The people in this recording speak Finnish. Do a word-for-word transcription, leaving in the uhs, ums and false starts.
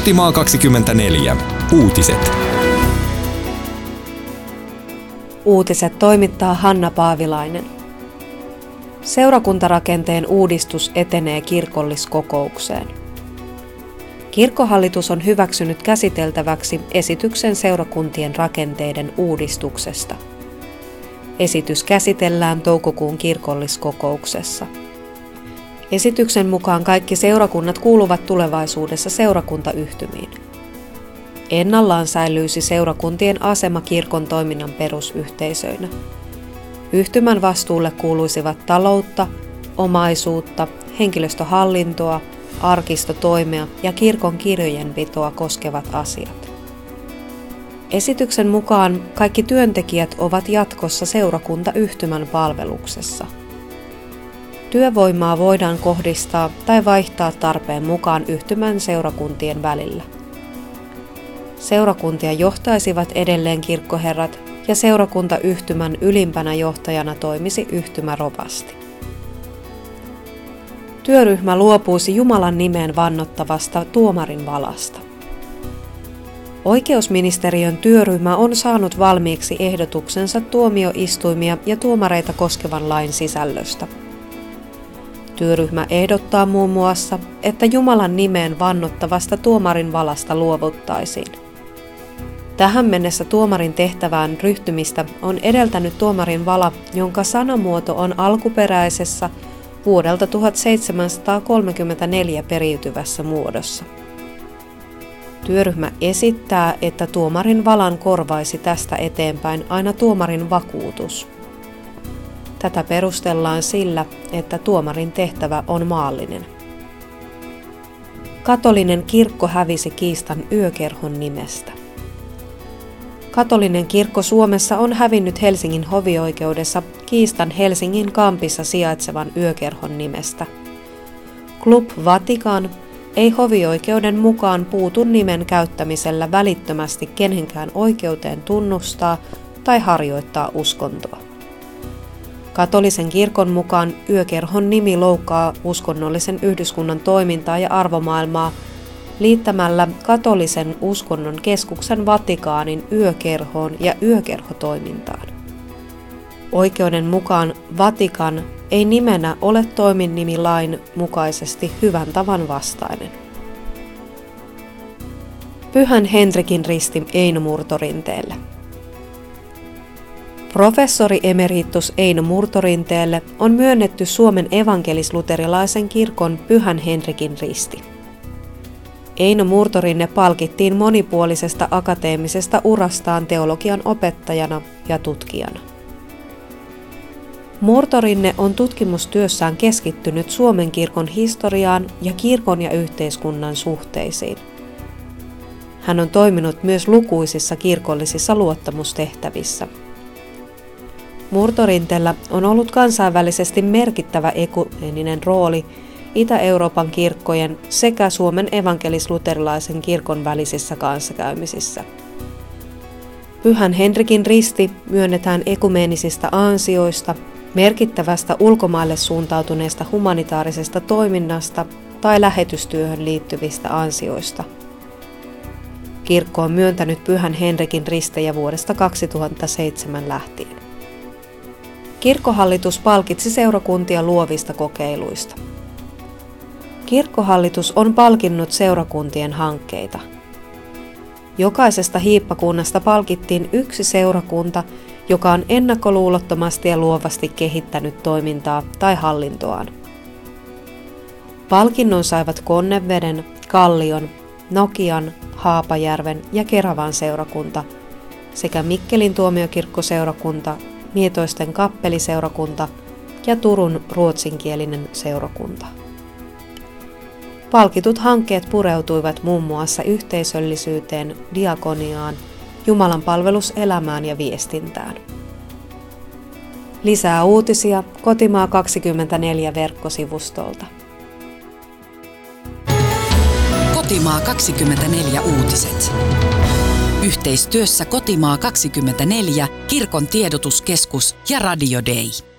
Kotimaa kaksikymmentäneljä. Uutiset. Uutiset toimittaa Hanna Paavilainen. Seurakuntarakenteen uudistus etenee kirkolliskokoukseen. Kirkkohallitus on hyväksynyt käsiteltäväksi esityksen seurakuntien rakenteiden uudistuksesta. Esitys käsitellään toukokuun kirkolliskokouksessa. Esityksen mukaan kaikki seurakunnat kuuluvat tulevaisuudessa seurakuntayhtymiin. Ennallaan säilyisi seurakuntien asema kirkon toiminnan perusyhteisöinä. Yhtymän vastuulle kuuluisivat taloutta, omaisuutta, henkilöstöhallintoa, arkistotoimea ja kirkon kirjojenpitoa koskevat asiat. Esityksen mukaan kaikki työntekijät ovat jatkossa seurakuntayhtymän palveluksessa. Työvoimaa voidaan kohdistaa tai vaihtaa tarpeen mukaan yhtymän seurakuntien välillä. Seurakuntia johtaisivat edelleen kirkkoherrat ja seurakuntayhtymän ylimpänä johtajana toimisi yhtymärovasti. Työryhmä luopuisi Jumalan nimeen vannottavasta tuomarin valasta. Oikeusministeriön työryhmä on saanut valmiiksi ehdotuksensa tuomioistuimia ja tuomareita koskevan lain sisällöstä. Työryhmä ehdottaa muun muassa, että Jumalan nimeen vannottavasta tuomarin valasta luovuttaisiin. Tähän mennessä tuomarin tehtävään ryhtymistä on edeltänyt tuomarin vala, jonka sanamuoto on alkuperäisessä vuodelta tuhatseitsemänsataakolmekymmentäneljä periytyvässä muodossa. Työryhmä esittää, että tuomarin valan korvaisi tästä eteenpäin aina tuomarin vakuutus. Tätä perustellaan sillä, että tuomarin tehtävä on maallinen. Katolinen kirkko hävisi kiistan yökerhon nimestä. Katolinen kirkko Suomessa on hävinnyt Helsingin hovioikeudessa kiistan Helsingin Kampissa sijaitsevan yökerhon nimestä. Club Vatican ei hovioikeuden mukaan puutu nimen käyttämisellä välittömästi kenenkään oikeuteen tunnustaa tai harjoittaa uskontoa. Katolisen kirkon mukaan yökerhon nimi loukkaa uskonnollisen yhdyskunnan toimintaa ja arvomaailmaa liittämällä katolisen uskonnon keskuksen Vatikaanin yökerhoon ja yökerhotoimintaan. Oikeuden mukaan Vatikan ei nimenä ole toiminnimilain mukaisesti hyvän tavan vastainen. Pyhän Henrikin risti Eino Murtorinteelle. Professori emeritus Eino Murtorinteelle on myönnetty Suomen evankelis-luterilaisen kirkon Pyhän Henrikin risti. Eino Murtorinne palkittiin monipuolisesta akateemisesta urastaan teologian opettajana ja tutkijana. Murtorinne on tutkimustyössään keskittynyt Suomen kirkon historiaan ja kirkon ja yhteiskunnan suhteisiin. Hän on toiminut myös lukuisissa kirkollisissa luottamustehtävissä. Murtorintellä on ollut kansainvälisesti merkittävä ekumeeninen rooli Itä-Euroopan kirkkojen sekä Suomen evankelis-luterilaisen kirkon välisissä kanssakäymisissä. Pyhän Henrikin risti myönnetään ekumeenisista ansioista, merkittävästä ulkomaille suuntautuneesta humanitaarisesta toiminnasta tai lähetystyöhön liittyvistä ansioista. Kirkko on myöntänyt Pyhän Henrikin ristejä vuodesta kaksituhattaseitsemän lähtien. Kirkkohallitus palkitsi seurakuntia luovista kokeiluista. Kirkkohallitus on palkinnut seurakuntien hankkeita. Jokaisesta hiippakunnasta palkittiin yksi seurakunta, joka on ennakkoluulottomasti ja luovasti kehittänyt toimintaa tai hallintoaan. Palkinnon saivat Konneveden, Kallion, Nokian, Haapajärven ja Keravan seurakunta sekä Mikkelin tuomiokirkkoseurakunta, Mietoisten kappeliseurakunta ja Turun ruotsinkielinen seurakunta. Palkitut hankkeet pureutuivat muun muassa yhteisöllisyyteen, diakoniaan, Jumalan palveluselämään ja viestintään. Lisää uutisia Kotimaa kaksikymmentäneljä verkkosivustolta. Kotimaa kaksikymmentäneljä uutiset. Yhteistyössä Kotimaa kaksikymmentäneljä, Kirkon tiedotuskeskus ja Radio Day.